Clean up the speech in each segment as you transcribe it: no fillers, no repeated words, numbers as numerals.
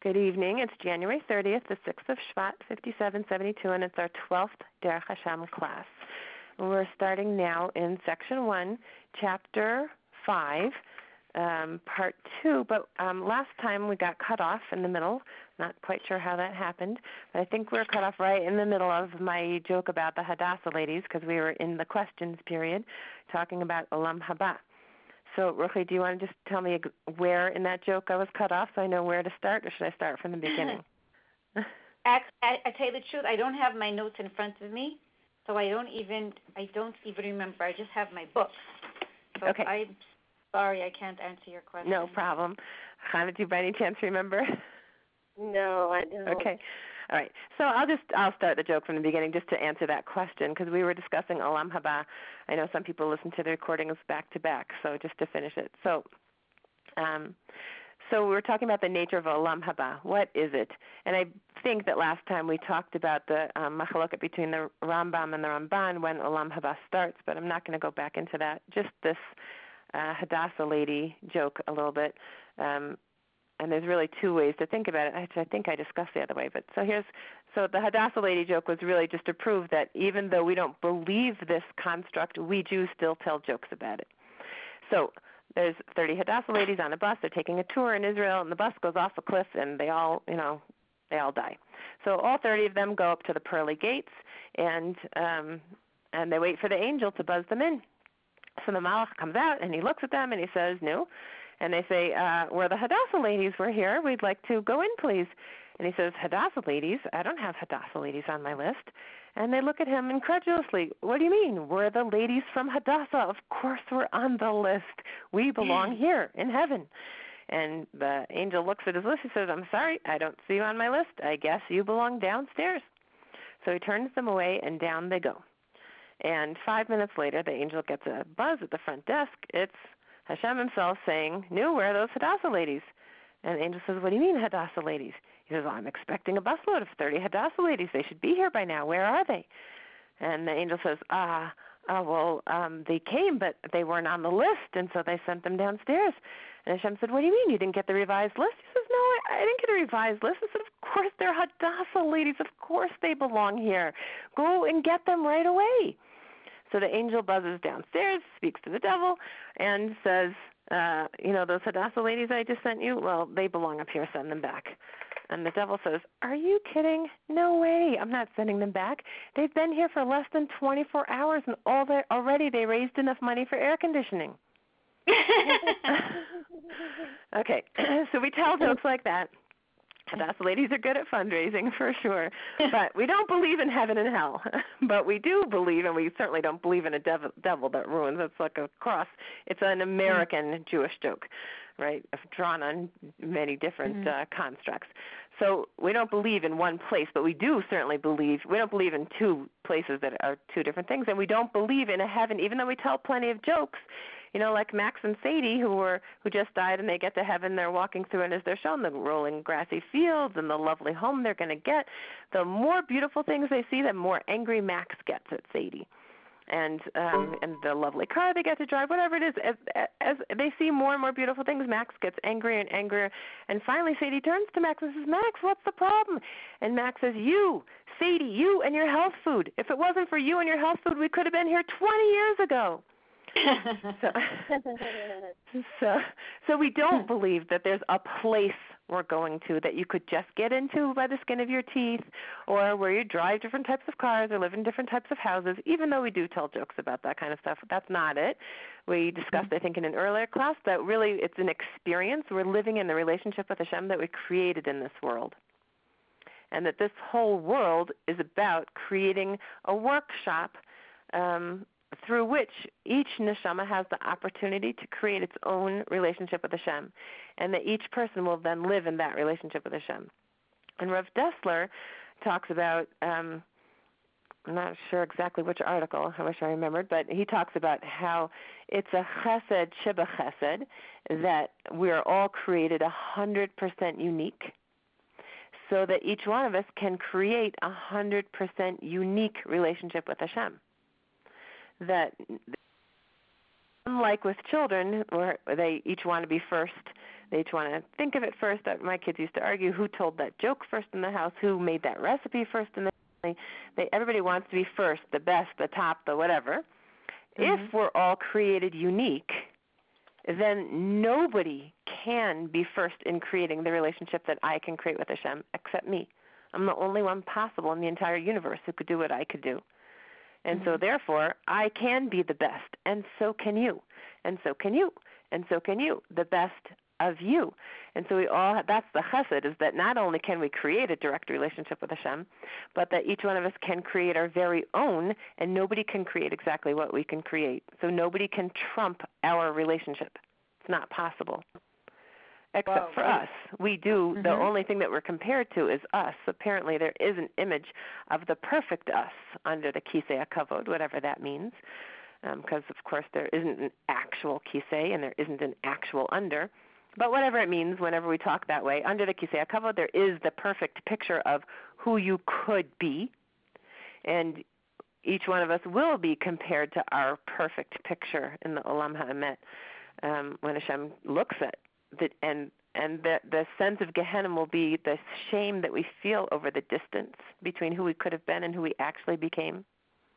Good evening. It's January 30th, the 6th of Shvat, 5772, and it's our 12th Derech Hashem class. We're starting now in Section 1, Chapter 5, Part 2, but last time we got cut off in the middle. Not quite sure how that happened, but I think we were cut off right in the middle of my joke about the Hadassah ladies because we were in the questions period talking about Olam Haba. So, Ruchi, do you want to just tell me where in that joke I was cut off so I know where to start, or should I start from the beginning? I tell you the truth, I don't have my notes in front of me, so I don't even remember. I just have my books. So okay. I'm sorry I can't answer your question. No problem. Chana, do you by any chance remember? No, I don't. Okay. All right. So I'll start the joke from the beginning just to answer that question because we were discussing Olam Haba. I know some people listen to the recordings back to back, so just to finish it. So we were talking about the nature of Olam Haba. What is it? And I think that last time we talked about the machloket between the Rambam and the Ramban when Olam Haba starts, but I'm not going to go back into that. Just this Hadassah lady joke a little bit. And there's really two ways to think about it. I think I discussed the other way. But so the Hadassah lady joke was really just to prove that even though we don't believe this construct, we Jews still tell jokes about it. So there's 30 Hadassah ladies on a bus. They're taking a tour in Israel, and the bus goes off a cliff, and they all die. So all 30 of them go up to the pearly gates, and they wait for the angel to buzz them in. So the Malach comes out, and he looks at them, and he says, "No." And they say, we're the Hadassah ladies. We're here. We'd like to go in, please. And he says, Hadassah ladies? I don't have Hadassah ladies on my list. And they look at him incredulously. What do you mean? We're the ladies from Hadassah. Of course we're on the list. We belong here in heaven. And the angel looks at his list. He says, I'm sorry, I don't see you on my list. I guess you belong downstairs. So he turns them away, and down they go. And 5 minutes later, the angel gets a buzz at the front desk. It's Hashem himself saying, "No, where are those Hadassah ladies?" And the angel says, "What do you mean, Hadassah ladies?" He says, I'm expecting a busload of 30 Hadassah ladies. They should be here by now. Where are they? And the angel says, they came, but they weren't on the list, and so they sent them downstairs. And Hashem said, what do you mean? You didn't get the revised list? He says, no, I didn't get a revised list. He said, of course they're Hadassah ladies. Of course they belong here. Go and get them right away. So the angel buzzes downstairs, speaks to the devil, and says, those Hadassah ladies I just sent you, well, they belong up here. Send them back. And the devil says, are you kidding? No way. I'm not sending them back. They've been here for less than 24 hours, and already they raised enough money for air conditioning. Okay, so we tell jokes like that. Hadassah ladies are good at fundraising for sure, but we don't believe in heaven and hell. But we do believe, and we certainly don't believe in a devil that ruins. It's like a cross. It's an American Jewish joke, right? Drawn on many different constructs. So we don't believe in one place, but we do certainly believe. We don't believe in two places that are two different things, and we don't believe in a heaven, even though we tell plenty of jokes. Like Max and Sadie, who just died, and they get to heaven. They're walking through, and as they're shown the rolling grassy fields and the lovely home they're going to get, the more beautiful things they see, the more angry Max gets at Sadie, and the lovely car they get to drive, whatever it is. As they see more and more beautiful things, Max gets angrier and angrier, and finally Sadie turns to Max and says, "Max, what's the problem?" And Max says, "You, Sadie, you and your health food. If it wasn't for you and your health food, we could have been here 20 years ago." So we don't believe that there's a place we're going to that you could just get into by the skin of your teeth, or where you drive different types of cars or live in different types of houses, even though we do tell jokes about that kind of stuff. That's not it. We discussed, I think, in an earlier class that really it's an experience. We're living in the relationship with Hashem that we created in this world. And that this whole world is about creating a workshop through which each neshama has the opportunity to create its own relationship with Hashem, and that each person will then live in that relationship with Hashem. And Rav Dessler talks about, I'm not sure exactly which article, I wish I remembered, but he talks about how it's a chesed sheba chesed, that we are all created 100% unique, so that each one of us can create 100% unique relationship with Hashem. That unlike with children, where they each want to be first, they each want to think of it first. My kids used to argue who told that joke first in the house, who made that recipe first in the family. Everybody wants to be first, the best, the top, the whatever. If we're all created unique, then nobody can be first in creating the relationship that I can create with Hashem except me. I'm the only one possible in the entire universe who could do what I could do. And so therefore, I can be the best, and so can you, and so can you, and so can you, the best of you. And so we all that's the chesed, is that not only can we create a direct relationship with Hashem, but that each one of us can create our very own, and nobody can create exactly what we can create. So nobody can trump our relationship. It's not possible. Except for us. We do, the only thing that we're compared to is us. Apparently there is an image of the perfect us under the Kisei HaKavod, whatever that means, because of course there isn't an actual Kisei and there isn't an actual under. But whatever it means, whenever we talk that way, under the Kisei HaKavod there is the perfect picture of who you could be, and each one of us will be compared to our perfect picture in the Olam HaEmet when Hashem looks at and the sense of Gehenna will be the shame that we feel over the distance between who we could have been and who we actually became.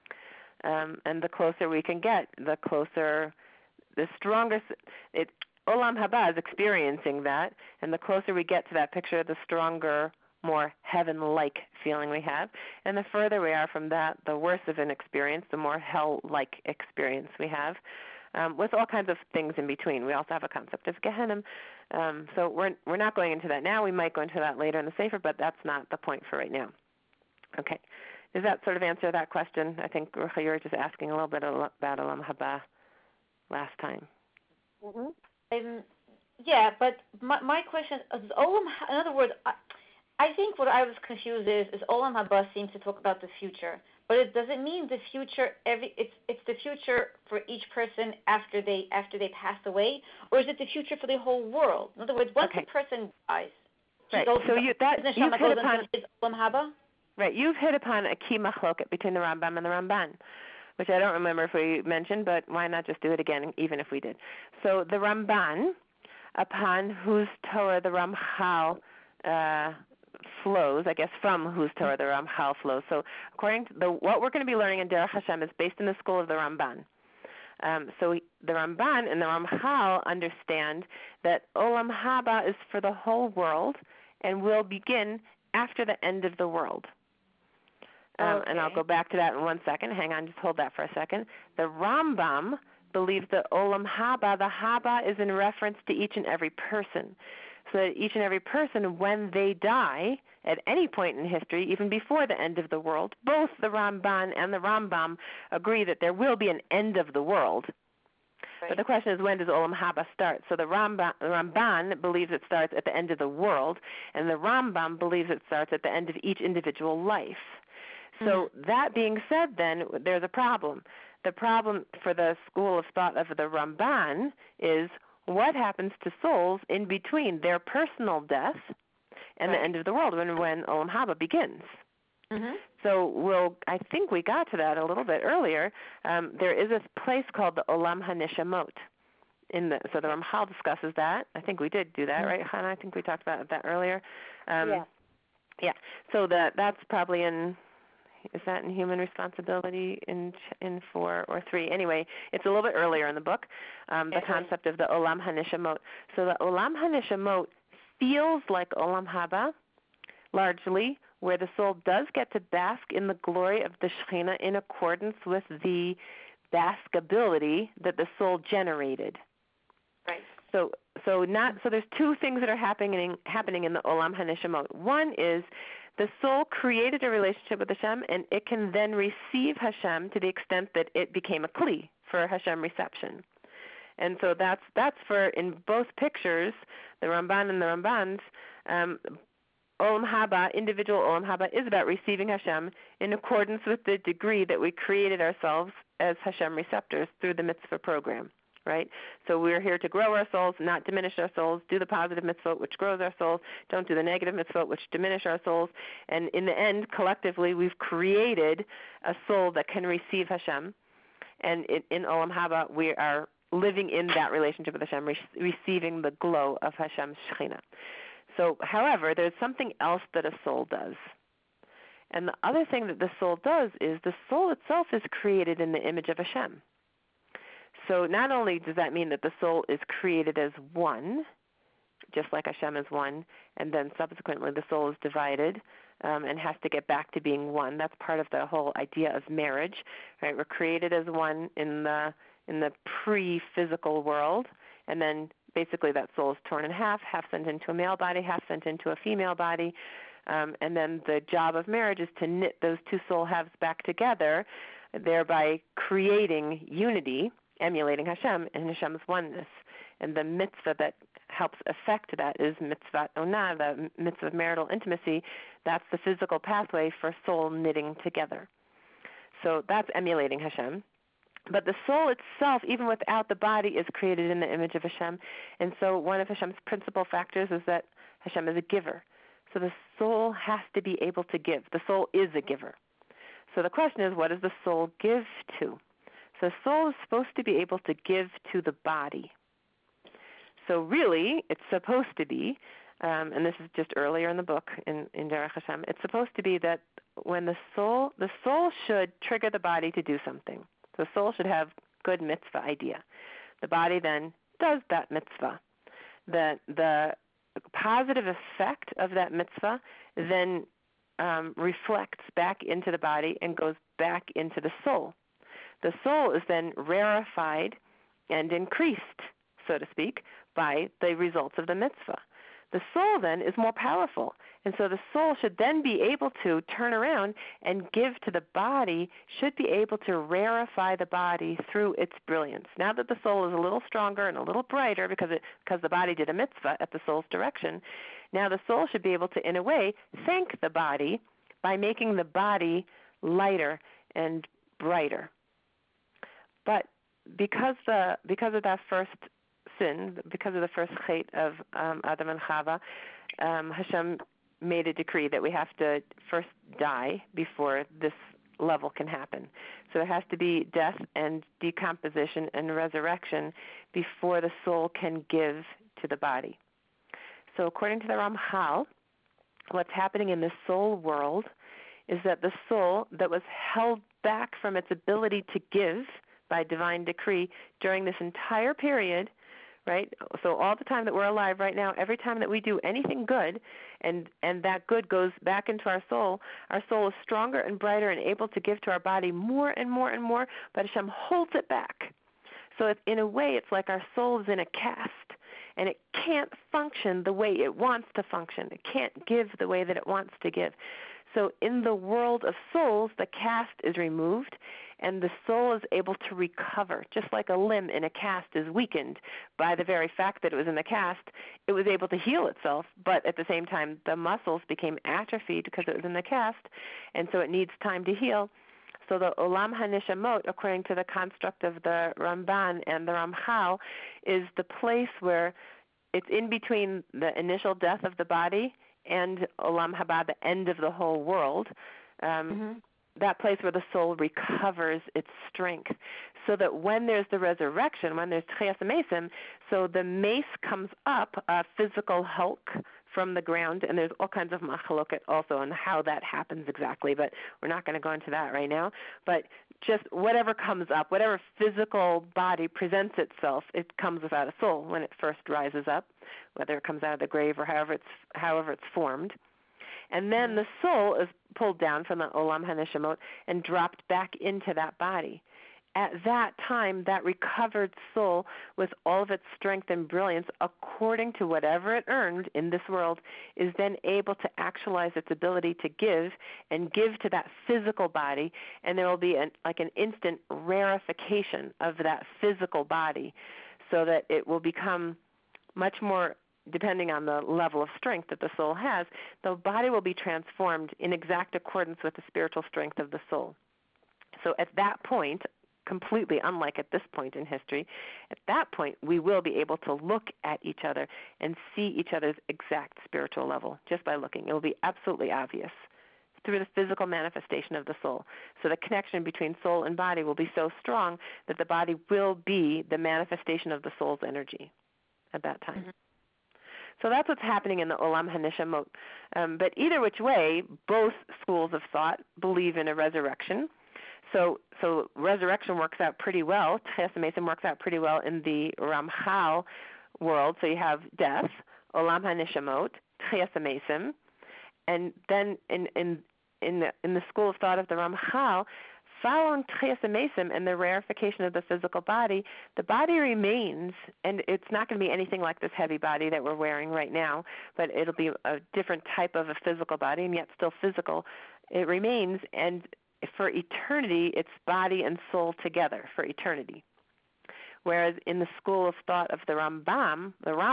And the closer we can get, the closer, the stronger. Olam Haba is experiencing that, and the closer we get to that picture, the stronger, more heaven-like feeling we have. And the further we are from that, the worse of an experience, the more hell-like experience we have. With all kinds of things in between. We also have a concept of Gehenna. So we're not going into that now. We might go into that later in the Sefer, but that's not the point for right now. Okay. Does that sort of answer that question? I think you were just asking a little bit about Olam Haba last time. Yeah, but my question is Olam. In other words, I think what I was confused is Olam Haba seems to talk about the future. But it doesn't mean the future. It's the future for each person after they pass away, or is it the future for the whole world? In other words, once a person dies, right? So you've hit upon Olam Haba. Right, you've hit upon a key machloket between the Rambam and the Ramban, which I don't remember if we mentioned, but why not just do it again, even if we did? So the Ramban, upon whose Torah the Ramchal flows, I guess from whose Torah the Ramchal flows. So according to what we're going to be learning in Derech Hashem is based in the school of the Ramban. So the Ramban and the Ramchal understand that Olam Haba is for the whole world and will begin after the end of the world. And I'll go back to that in 1 second. Hang on, just hold that for a second. The Rambam believes that Olam Haba, the Haba, is in reference to each and every person. So that each and every person, when they die, at any point in history, even before the end of the world, both the Ramban and the Rambam agree that there will be an end of the world. Right. But the question is, when does Olam Haba start? So the Ramban believes it starts at the end of the world, and the Rambam believes it starts at the end of each individual life. So that being said, then, there's a problem. The problem for the school of thought of the Ramban is what happens to souls in between their personal death and the end of the world when Olam Haba begins. So I think we got to that a little bit earlier. There is a place called the Olam HaNeshamot. So the Ramchal discusses that. I think we did do that, right, Hannah? I think we talked about that earlier. Yeah. So that's probably is that in Human Responsibility in 4 or 3? Anyway, it's a little bit earlier in the book, the concept of the Olam HaNeshamot. So the Olam HaNeshamot feels like Olam Haba, largely, where the soul does get to bask in the glory of the Shekhinah in accordance with the baskability that the soul generated. Right. So there's two things that are happening in the Olam HaNeshamot. One is the soul created a relationship with Hashem, and it can then receive Hashem to the extent that it became a kli for Hashem reception. And so that's for, in both pictures, the Ramban and the Rambans, Olam Haba, individual Olam Haba, is about receiving Hashem in accordance with the degree that we created ourselves as Hashem receptors through the mitzvah program. Right? So we're here to grow our souls, not diminish our souls, do the positive mitzvot, which grows our souls, don't do the negative mitzvot, which diminish our souls. And in the end, collectively, we've created a soul that can receive Hashem. And in Olam Haba, we are living in that relationship with Hashem, receiving the glow of Hashem's Shekhinah. So, however, there's something else that a soul does. And the other thing that the soul does is the soul itself is created in the image of Hashem. So not only does that mean that the soul is created as one, just like Hashem is one, and then subsequently the soul is divided and has to get back to being one. That's part of the whole idea of marriage, right? We're created as one in the pre-physical world, and then basically that soul is torn in half sent into a male body, half sent into a female body. And then the job of marriage is to knit those two soul halves back together, thereby creating unity, emulating Hashem and Hashem's oneness. And the mitzvah that helps affect that is mitzvah onah, the mitzvah of marital intimacy. That's the physical pathway for soul knitting together. So that's emulating Hashem. But the soul itself, even without the body, is created in the image of Hashem. And so one of Hashem's principal factors is that Hashem is a giver. So the soul has to be able to give. The soul is a giver. So the question is, what does the soul give to? So the soul is supposed to be able to give to the body. So really, it's supposed to be, and this is just earlier in the book in Derech Hashem, it's supposed to be that when the soul should trigger the body to do something. So the soul should have good mitzvah idea. The body then does that mitzvah. The positive effect of that mitzvah then reflects back into the body and goes back into the soul. The soul is then rarefied and increased, so to speak, by the results of the mitzvah. The soul then is more powerful, and so the soul should then be able to turn around and give to the body, should be able to rarefy the body through its brilliance. Now that the soul is a little stronger and a little brighter because the body did a mitzvah at the soul's direction, now the soul should be able to, in a way, thank the body by making the body lighter and brighter. But because of that first sin, because of the first chait of Adam and Chava, Hashem made a decree that we have to first die before this level can happen. So there has to be death and decomposition and resurrection before the soul can give to the body. So according to the Ramchal, what's happening in the soul world is that the soul that was held back from its ability to give by divine decree during this entire period, right? So all the time that we're alive right now, every time that we do anything good and that good goes back into our soul is stronger and brighter and able to give to our body more and more and more, but Hashem holds it back. So in a way, it's like our soul is in a cast, and it can't function the way it wants to function. It can't give the way that it wants to give. So in the world of souls, the cast is removed, and the soul is able to recover. Just like a limb in a cast is weakened by the very fact that it was in the cast, it was able to heal itself, but at the same time the muscles became atrophied because it was in the cast, and so it needs time to heal. So the Olam HaNeshamot, according to the construct of the Ramban and the Ramchal, is the place where it's in between the initial death of the body and Olam Haba, the end of the whole world, that place where the soul recovers its strength. So that when there's the resurrection, when there's Tchias HaMesim, so the mace comes up, a physical hulk from the ground, and there's all kinds of machaloket also on how that happens exactly, but we're not going to go into that right now. But just whatever comes up, whatever physical body presents itself, it comes without a soul when it first rises up, whether it comes out of the grave or however it's formed. And then the soul is pulled down from the Olam HaNeshamot and dropped back into that body. At that time, that recovered soul, with all of its strength and brilliance, according to whatever it earned in this world, is then able to actualize its ability to give and give to that physical body, and there will be an instant rarefication of that physical body so that it will become much more, depending on the level of strength that the soul has, the body will be transformed in exact accordance with the spiritual strength of the soul. So at that point, completely unlike at this point in history, at that point we will be able to look at each other and see each other's exact spiritual level just by looking. It will be absolutely obvious. through the physical manifestation of the soul. So the connection between soul and body will be so strong that the body will be the manifestation of the soul's energy at that time. Mm-hmm. So that's what's happening in the Olam HaNeshamot. But either which way, both schools of thought believe in a resurrection. So resurrection works out pretty well. Tchias HaMesim works out pretty well in the Ramchal world. So you have death, Olam HaNeshamot, Tchias HaMesim, and then in the school of thought of the Ramchal, following Tchias HaMesim and the rarefication of the physical body, the body remains, and it's not going to be anything like this heavy body that we're wearing right now, but it'll be a different type of a physical body, and yet still physical. It remains, and for eternity, it's body and soul together for eternity. Whereas in the school of thought of the Rambam,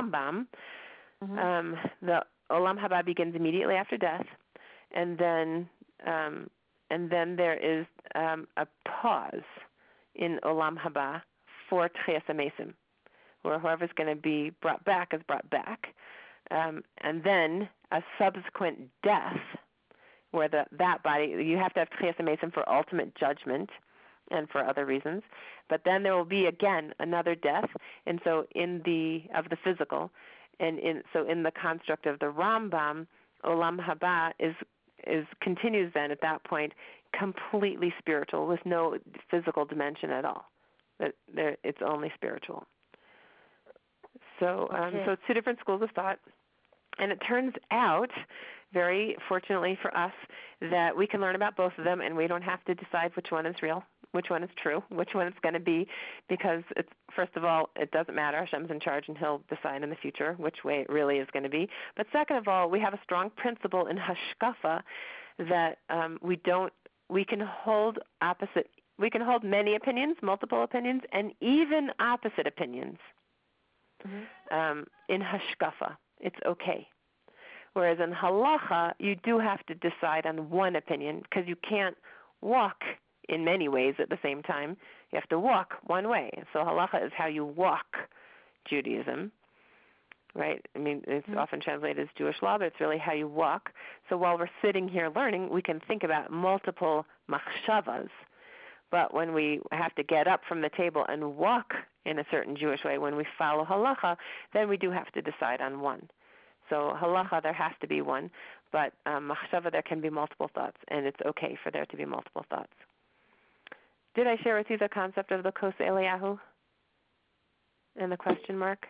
the Olam Haba begins immediately after death, and then there is a pause in Olam Haba for Tchias HaMesim, where whoever's going to be brought back is brought back, and then a subsequent death, where that body, you have to have Tchias HaMesim for ultimate judgment and for other reasons, but then there will be again another death, and so of the physical, and in the construct of the Rambam, Olam Haba continues then at that point completely spiritual with no physical dimension at all. It's only spiritual. So it's two different schools of thought, and it turns out, very fortunately for us, that we can learn about both of them, and we don't have to decide which one is real, which one is true, which one it's going to be, because first of all, it doesn't matter. Hashem's in charge, and He'll decide in the future which way it really is going to be. But second of all, we have a strong principle in Hashkafa that we can hold many opinions, multiple opinions, and even opposite opinions. In Hashkafa, it's okay. Whereas in Halacha, you do have to decide on one opinion, because you can't walk in many ways at the same time. You have to walk one way. So Halacha is how you walk Judaism, right? I mean, it's often translated as Jewish law, but it's really how you walk. So while we're sitting here learning, we can think about multiple machshavas. But when we have to get up from the table and walk in a certain Jewish way, when we follow Halacha, then we do have to decide on one. So Halacha, there has to be one, but machshava, there can be multiple thoughts, and it's okay for there to be multiple thoughts. Did I share with you the concept of the Kos Eliyahu and the question mark?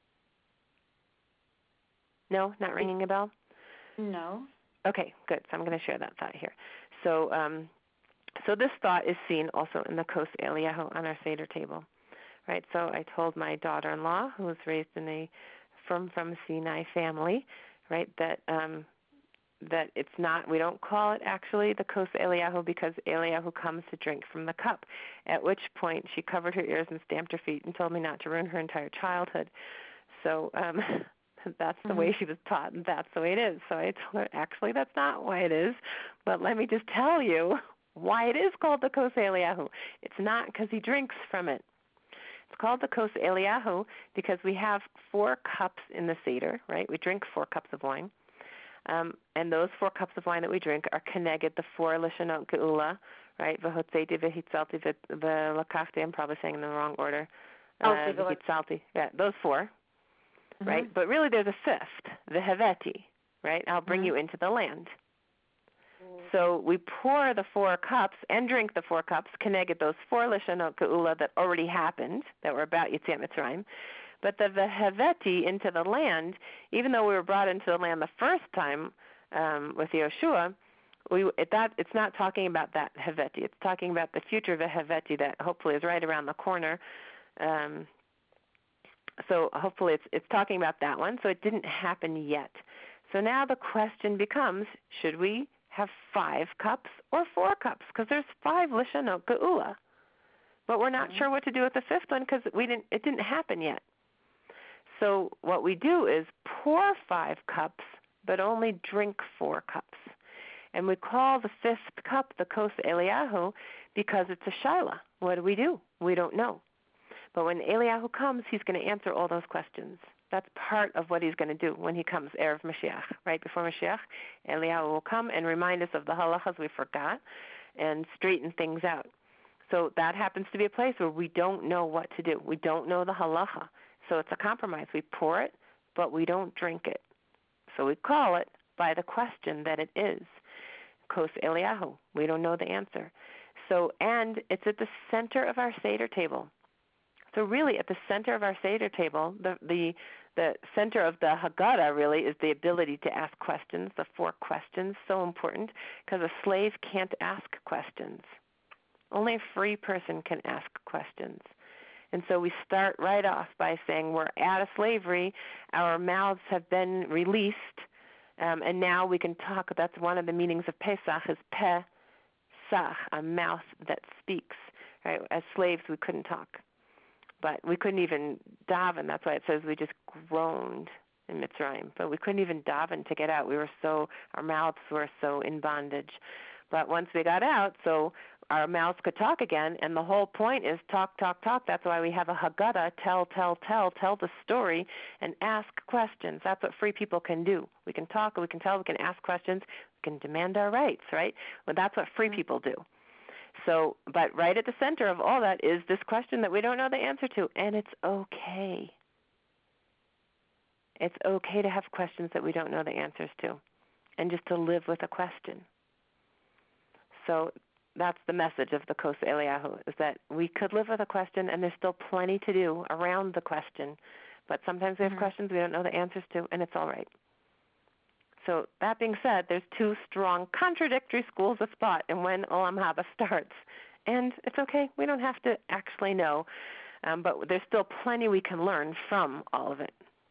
No, not ringing a bell? No. Okay, good. So I'm going to share that thought here. So this thought is seen also in the Kos Eliyahu on our Seder table, right? So I told my daughter-in-law, who was raised in a from Sinai family, right, that it's not, we don't call it actually the Kos Eliyahu because Eliyahu comes to drink from the cup, at which point she covered her ears and stamped her feet and told me not to ruin her entire childhood. So that's the way she was taught, and that's the way it is. So I told her, actually, that's not why it is, but let me just tell you why it is called the Kos Eliyahu. It's not because he drinks from it. It's called the Kos Eliyahu because we have 4 cups in the Seder, right? We drink 4 cups of wine. And those 4 cups of wine that we drink are connected the 4 Lashonot Geula, right? V'hotzeti, v'hitzalti, v'lakachti. I'm probably saying in the wrong order. V'hitzalti. Yeah, those 4, right? But really there's a 5th, the Haveti, right? I'll bring you into the land. So we pour the 4 cups and drink the 4 cups, connected those 4 Lashonot Geula that already happened, that were about Yetziat Mitzrayim. But the Haveti into the land, even though we were brought into the land the first time with Yoshua, it's not talking about that Haveti. It's talking about the future Haveti that hopefully is right around the corner. So hopefully it's talking about that one. So it didn't happen yet. So now the question becomes, should we have 5 cups or 4 cups? Because there's 5 Lashonot Geula. But we're not sure what to do with the 5th one because it didn't happen yet. So what we do is pour 5 cups, but only drink 4 cups. And we call the 5th cup the Kos Eliyahu because it's a Shaila. What do? We don't know. But when Eliyahu comes, he's going to answer all those questions. That's part of what he's going to do when he comes, Erev Mashiach, right before Mashiach. Eliyahu will come and remind us of the halachas we forgot and straighten things out. So that happens to be a place where we don't know what to do. We don't know the halacha. So it's a compromise. We pour it, but we don't drink it. So we call it by the question that it is. Kos Eliyahu. We don't know the answer. So, and it's at the center of our Seder table. So really at the center of our Seder table, the center of the Haggadah really is the ability to ask questions, the 4 questions, so important, because a slave can't ask questions. Only a free person can ask questions. And so we start right off by saying we're out of slavery, our mouths have been released, and now we can talk. That's one of the meanings of Pesach is Pesach, a mouth that speaks. Right? As slaves, we couldn't talk. But we couldn't even daven. That's why it says we just groaned in Mitzrayim. But we couldn't even daven to get out. Our mouths were so in bondage. But once we got out, so our mouths could talk again, and the whole point is talk, talk, talk. That's why we have a Haggadah, tell the story, and ask questions. That's what free people can do. We can talk, we can tell, we can ask questions, we can demand our rights, right? Well, that's what free people do. So, but right at the center of all that is this question that we don't know the answer to, and it's okay. It's okay to have questions that we don't know the answers to, and just to live with a question. So that's the message of the Kos Eliyahu, is that we could live with a question, and there's still plenty to do around the question. But sometimes we have questions we don't know the answers to, and it's all right. So that being said, there's 2 strong contradictory schools of thought in when Olam Haba starts. And it's okay. We don't have to actually know. But there's still plenty we can learn from all of it.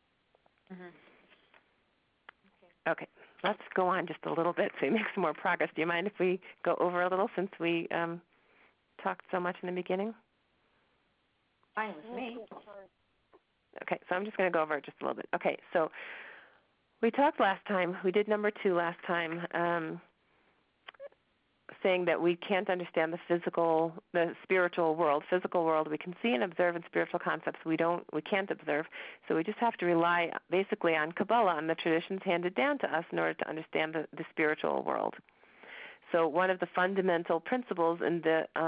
Okay. Let's go on just a little bit so we make some more progress. Do you mind if we go over a little since we talked so much in the beginning? Fine with me. Okay, so I'm just going to go over it just a little bit. Okay, so we talked last time, we did number 2 last time, saying that we can't understand the spiritual world. Physical world we can see and observe, in spiritual concepts we can't observe. So we just have to rely basically on Kabbalah, on the traditions handed down to us in order to understand the spiritual world. So one of the fundamental principles in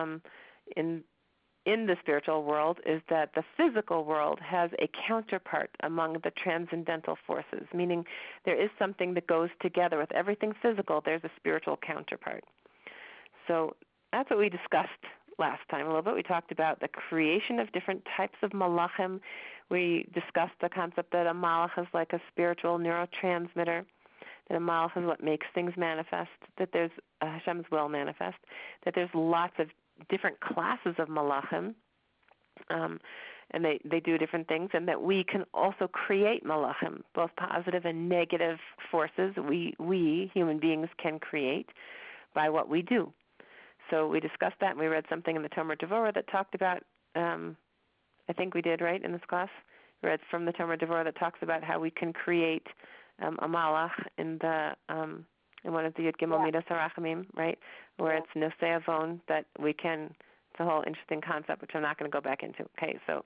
the spiritual world is that the physical world has a counterpart among the transcendental forces, meaning there is something that goes together with everything physical. There's a spiritual counterpart. So that's what we discussed last time a little bit. We talked about the creation of different types of malachim. We discussed the concept that a malach is like a spiritual neurotransmitter, that a malach is what makes things manifest, that there's Hashem's will manifest, that there's lots of different classes of malachim, and they do different things, and that we can also create malachim, both positive and negative forces we human beings can create by what we do. So we discussed that, and we read something in the Tomer Devorah that talked about, I think we did, right, in this class? We read from the Tomer Devorah that talks about how we can create a malach in one of the Yud Gimel Midas HaRachamim, right, where it's Nosei Avon, that we can, it's a whole interesting concept, which I'm not going to go back into. Okay, so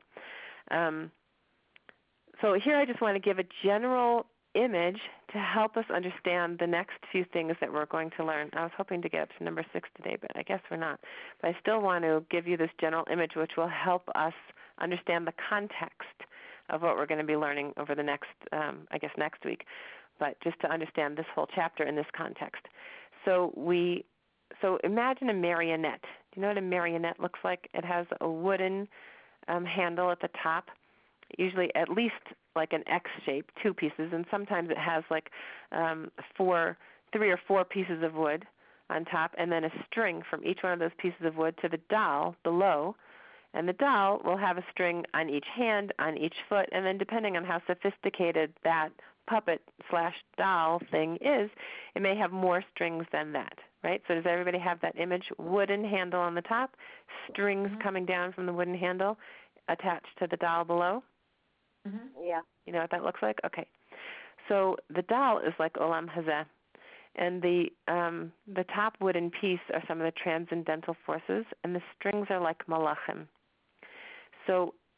here I just want to give a general image to help us understand the next few things that we're going to learn. I was hoping to get up to number 6 today, but I guess we're not. But I still want to give you this general image which will help us understand the context of what we're going to be learning over the next, next week, but just to understand this whole chapter in this context. So imagine a marionette. Do you know what a marionette looks like? It has a wooden handle at the top, usually at least like an X shape, 2 pieces, and sometimes it has like 3 or 4 pieces of wood on top, and then a string from each one of those pieces of wood to the doll below. And the doll will have a string on each hand, on each foot, and then depending on how sophisticated that puppet/doll thing is, it may have more strings than that, right? So does everybody have that image? Wooden handle on the top, strings coming down from the wooden handle attached to the doll below? Yeah. You know what that looks like? Okay. So the doll is like Olam Hazeh, and the top wooden piece are some of the transcendental forces, and the strings are like malachim. So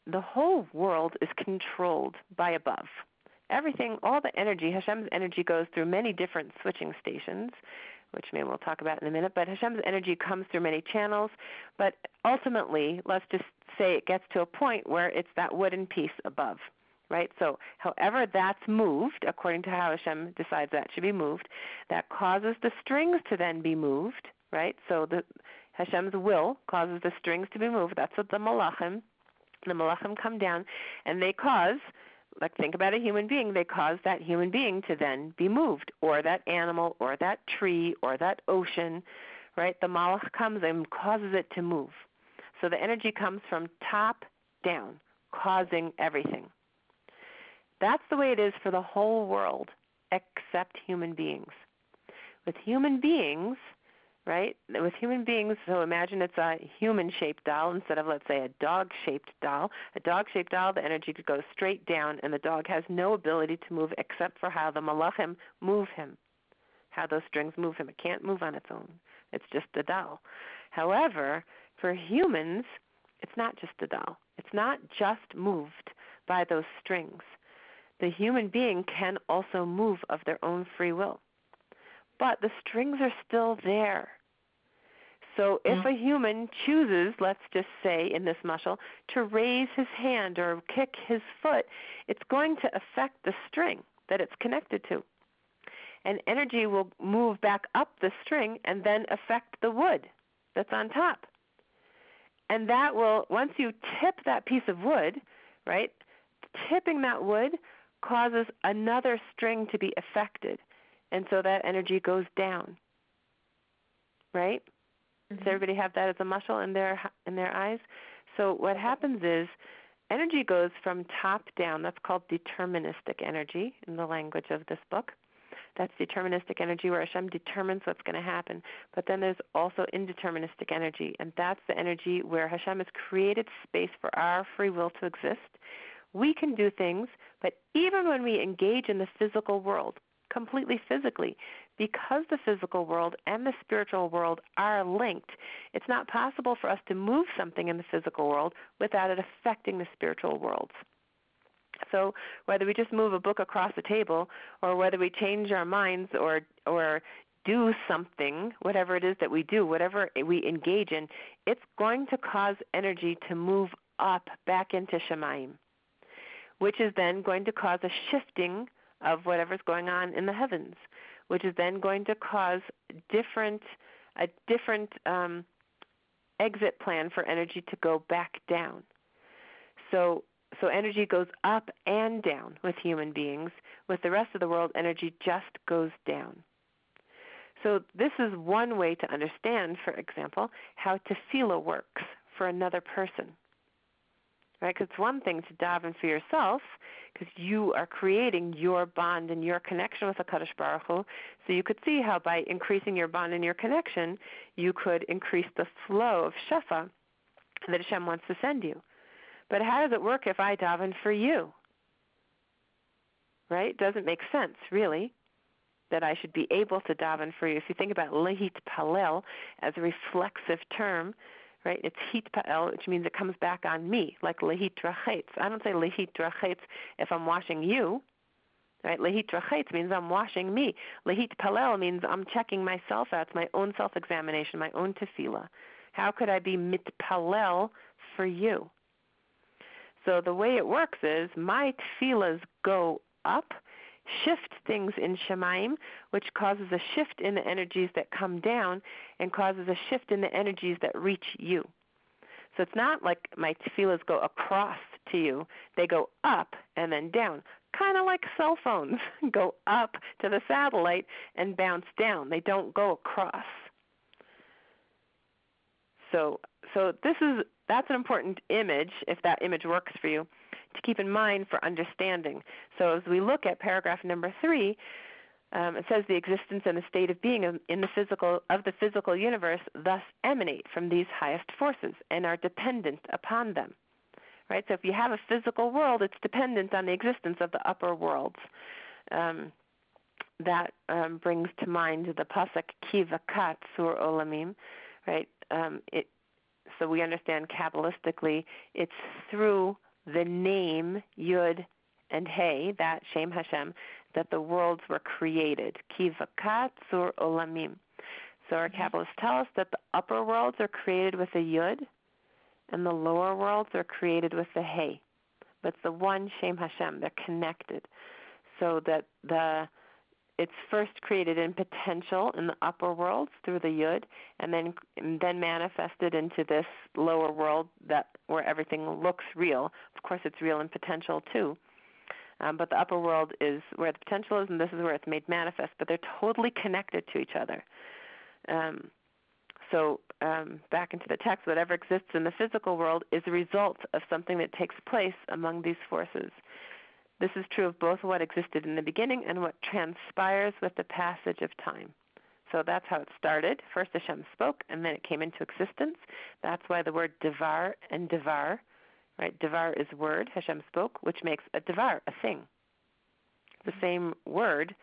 the whole world is controlled by above. Everything, all the energy, Hashem's energy goes through many different switching stations, which maybe we'll talk about in a minute, but Hashem's energy comes through many channels, but ultimately, let's just say it gets to a point where it's that wooden piece above, right? So however that's moved, according to how Hashem decides that should be moved, that causes the strings to then be moved, right? So Hashem's will causes the strings to be moved. That's what the malachim come down, and they cause, like think about a human being, they cause that human being to then be moved, or that animal, or that tree, or that ocean, right? The malach comes and causes it to move. So the energy comes from top down, causing everything. That's the way it is for the whole world, except human beings. With human beings, right? With human beings, so imagine it's a human-shaped doll instead of, let's say, a dog-shaped doll. A dog-shaped doll, the energy goes straight down, and the dog has no ability to move except for how the malachim move him, how those strings move him. It can't move on its own. It's just a doll. However, for humans, it's not just a doll. It's not just moved by those strings. The human being can also move of their own free will. But the strings are still there. So if a human chooses, let's just say in this mashal, to raise his hand or kick his foot, it's going to affect the string that it's connected to. And energy will move back up the string and then affect the wood that's on top. And that will, once you tip that piece of wood, right, tipping that wood causes another string to be affected. And so that energy goes down, right? Does everybody have that as a mashal in their eyes? So what happens is energy goes from top down. That's called deterministic energy in the language of this book. That's deterministic energy where Hashem determines what's going to happen. But then there's also indeterministic energy, and that's the energy where Hashem has created space for our free will to exist. We can do things, but even when we engage in the physical world, completely physically, because the physical world and the spiritual world are linked, it's not possible for us to move something in the physical world without it affecting the spiritual worlds. So whether we just move a book across the table, or whether we change our minds or do something, whatever it is that we do, whatever we engage in, it's going to cause energy to move up back into Shemayim, which is then going to cause a shifting of whatever's going on in the heavens, which is then going to cause a different exit plan for energy to go back down. So energy goes up and down with human beings. With the rest of the world, energy just goes down. So this is one way to understand, for example, how tefillah works for another person. Right? Because it's one thing to daven for yourself, because you are creating your bond and your connection with HaKadosh Baruch Hu. So you could see how by increasing your bond and your connection, you could increase the flow of shefa that Hashem wants to send you. But how does it work if I daven for you? Right? It doesn't make sense, really, that I should be able to daven for you. If you think about lehit palel as a reflexive term, right? It's hit pa'el, which means it comes back on me, like lehit rachetz. I don't say lehit rachetz if I'm washing you, right? Lehit rachetz means I'm washing me. Lehit palel means I'm checking myself out. It's my own self-examination, my own tefillah. How could I be mitpalel for you? So the way it works is my tefillahs go up, shift things in Shemayim, which causes a shift in the energies that come down and causes a shift in the energies that reach you. So it's not like my tefillahs go across to you. They go up and then down, kind of like cell phones go up to the satellite and bounce down. They don't go across. So that's an important image, if that image works for you, to keep in mind for understanding. So as we look at paragraph number 3, it says the existence and the state of being of the physical universe thus emanate from these highest forces and are dependent upon them. Right? So if you have a physical world, it's dependent on the existence of the upper worlds. That brings to mind the pasuk Ki v'kat sur olamim, right? So we understand Kabbalistically it's through the name Yud and Hey, that Shem Hashem, that the worlds were created. Ki vakat zur olamim. So our Kabbalists tell us that the upper worlds are created with a Yud, and the lower worlds are created with the Hey. But it's the one Shem Hashem. They're connected, so that it's first created in potential in the upper worlds through the Yud, and then manifested into this lower world where everything looks real. Of course, it's real in potential too. But the upper world is where the potential is, and this is where it's made manifest. But they're totally connected to each other. So back into the text, whatever exists in the physical world is a result of something that takes place among these forces. This is true of both what existed in the beginning and what transpires with the passage of time. So that's how it started. First Hashem spoke, and then it came into existence. That's why the word devar and devar, right? Devar is word, Hashem spoke, which makes a devar, a thing. The same word,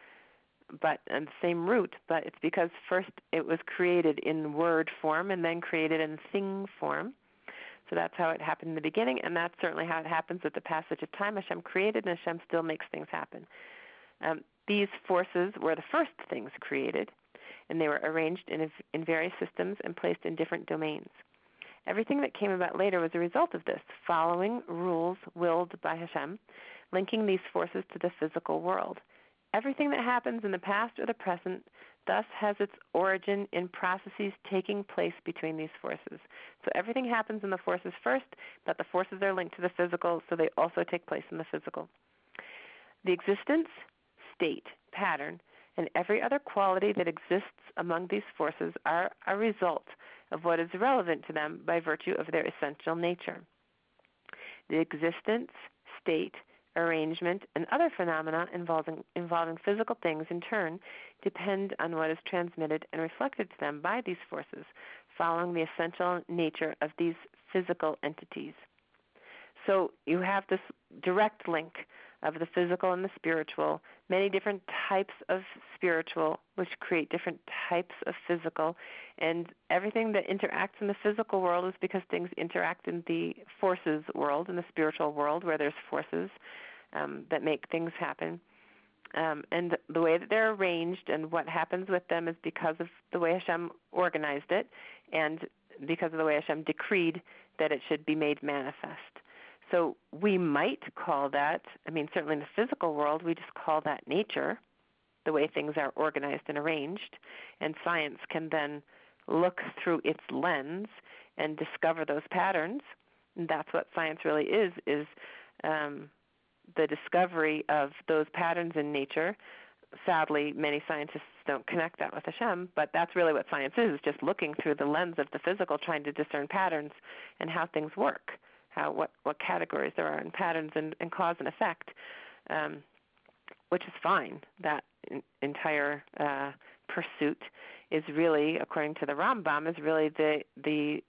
and the same root, but it's because first it was created in word form and then created in thing form. So that's how it happened in the beginning, and that's certainly how it happens with the passage of time. Hashem created, and Hashem still makes things happen. These forces were the first things created, and they were arranged in various systems and placed in different domains. Everything that came about later was a result of this, following rules willed by Hashem, linking these forces to the physical world. Everything that happens in the past or the present thus has its origin in processes taking place between these forces. So everything happens in the forces first, but the forces are linked to the physical, so they also take place in the physical. The existence, state, pattern, and every other quality that exists among these forces are a result of what is relevant to them by virtue of their essential nature. The existence, state, arrangement, and other phenomena involving physical things in turn depend on what is transmitted and reflected to them by these forces, following the essential nature of these physical entities. So you have this direct link of the physical and the spiritual, many different types of spiritual, which create different types of physical, and everything that interacts in the physical world is because things interact in the forces world, in the spiritual world, where there's forces that make things happen. And the way that they're arranged and what happens with them is because of the way Hashem organized it, and because of the way Hashem decreed that it should be made manifest. So we might call that, certainly in the physical world, we just call that nature, the way things are organized and arranged, and science can then look through its lens and discover those patterns. And that's what science really is the discovery of those patterns in nature. Sadly, many scientists don't connect that with Hashem, but that's really what science is just looking through the lens of the physical, trying to discern patterns and how things work, what categories there are in patterns and cause and effect, which is fine. That entire pursuit is really, according to the Rambam, is really the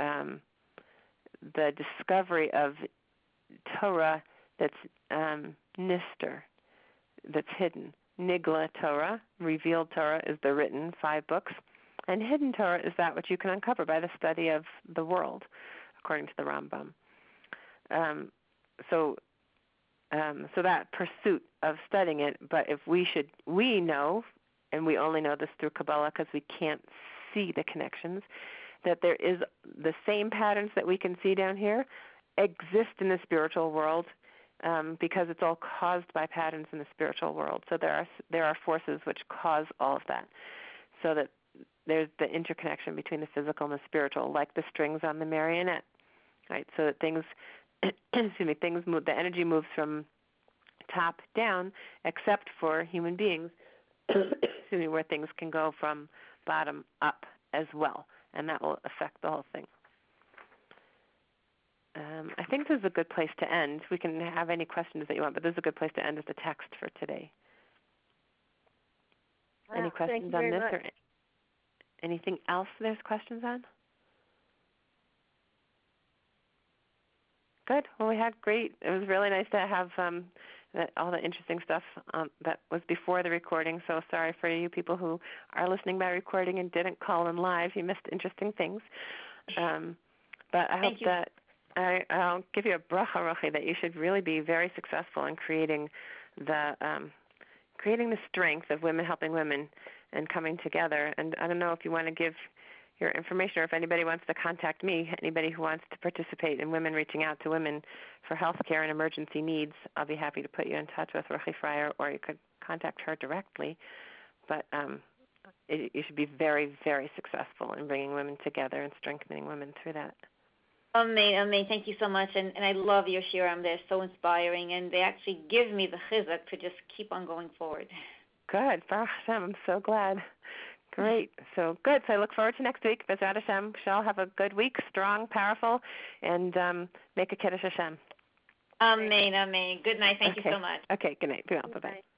discovery of Torah that's nister, that's hidden. Nigla Torah, revealed Torah, is the written 5 books, and hidden Torah is that which you can uncover by the study of the world, according to the Rambam. So that pursuit of studying it, but if we know, and we only know this through Kabbalah because we can't see the connections, that there is the same patterns that we can see down here exist in the spiritual world, because it's all caused by patterns in the spiritual world. So there are forces which cause all of that, so that there's the interconnection between the physical and the spiritual, like the strings on the marionette, right? So that things move. The energy moves from top down, except for human beings, where things can go from bottom up as well, and that will affect the whole thing. I think this is a good place to end. We can have any questions that you want, but this is a good place to end with the text for today. Wow, any questions on this or anything else there's questions on? Good. Well, we had great. It was really nice to have all the interesting stuff that was before the recording. So sorry for you people who are listening by recording and didn't call in live. You missed interesting things. But I hope that I'll give you a bracha, Rochi, that you should really be very successful in creating the strength of women helping women and coming together. And I don't know if you want to give your information or if anybody wants to contact me, anybody who wants to participate in women reaching out to women for health care and emergency needs, I'll be happy to put you in touch with Rochi Fryer, or you could contact her directly. But you should be very, very successful in bringing women together and strengthening women through that. Amen. Thank you so much. And I love your shiurim. They're so inspiring, and they actually give me the chizuk to just keep on going forward. Good. Baruch Hashem. I'm so glad. Great. So good. So I look forward to next week. Bezrat Hashem. Shall have a good week, strong, powerful, and make a Kiddush Hashem. Amen. Good night. Thank you so much. Okay. Good night. Be well. Bye-bye.